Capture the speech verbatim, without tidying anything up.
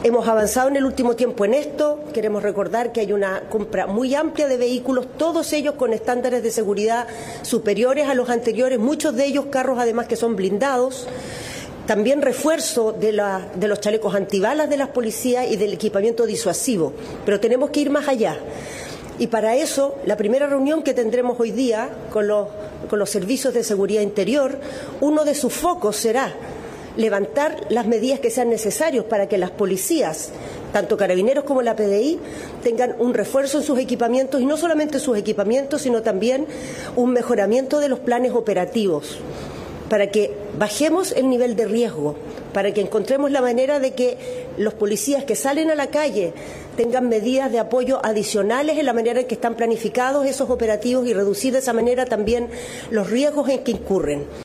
Hemos avanzado en el último tiempo en esto. Queremos recordar que hay una compra muy amplia de vehículos, todos ellos con estándares de seguridad superiores a los anteriores, muchos de ellos carros además que son blindados. También refuerzo de, la, de los chalecos antibalas de las policías y del equipamiento disuasivo. Pero tenemos que ir más allá. Y para eso, la primera reunión que tendremos hoy día con los, con los servicios de seguridad interior, uno de sus focos será levantar las medidas que sean necesarias para que las policías, tanto carabineros como la P D I, tengan un refuerzo en sus equipamientos, y no solamente sus equipamientos, sino también un mejoramiento de los planes operativos, para que bajemos el nivel de riesgo, para que encontremos la manera de que los policías que salen a la calle tengan medidas de apoyo adicionales en la manera en que están planificados esos operativos y reducir de esa manera también los riesgos en que incurren.